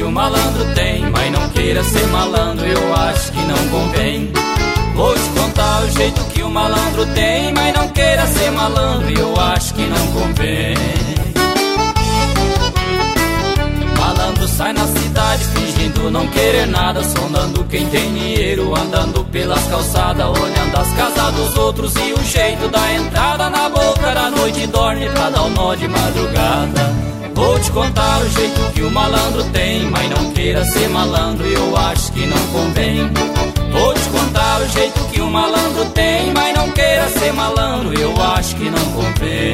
o malandro tem, mas não queira ser malandro, eu acho que não convém. Vou te contar o jeito que o malandro tem, mas não queira ser malandro, eu acho que não convém. Malandro sai na cidade fingindo não querer nada, sondando quem tem dinheiro, andando pelas calçadas, olhando as casas dos outros e o jeito da entrada na boca da noite, dorme pra dar o nó de madrugada. Vou te contar o jeito que o malandro tem, mas não queira ser malandro, eu acho que não convém. Vou te contar o jeito que o malandro tem, mas não queira ser malandro, eu acho que não convém.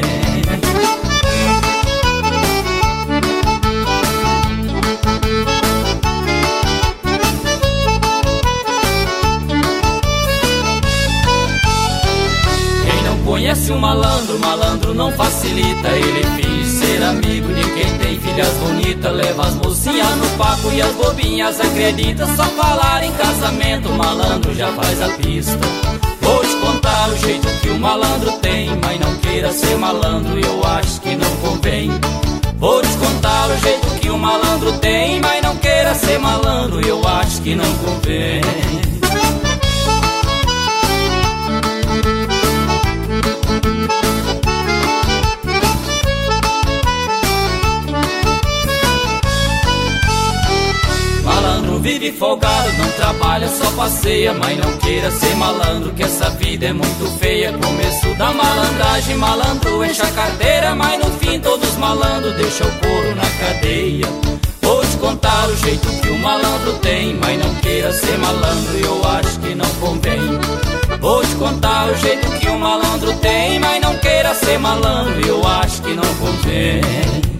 Conhece um malandro, malandro não facilita. Ele finge ser amigo de quem tem filhas bonitas, leva as mocinhas no papo e as bobinhas acredita. Só falar em casamento, malandro já faz a pista. Vou te contar o jeito que o malandro tem, mas não queira ser malandro, eu acho que não convém. Vou te contar o jeito que o malandro tem, mas não queira ser malandro, eu acho que não convém. Malandro vive folgado, não trabalha, só passeia, mas não queira ser malandro, que essa vida é muito feia. Começo da malandragem, malandro enche a carteira, mas no fim todos malandros deixam o couro na cadeia. Vou te contar o jeito que o malandro tem, mas não queira ser malandro, eu acho que não convém. Vou te contar o jeito que o malandro tem, mas não queira ser malandro, eu acho que não convém.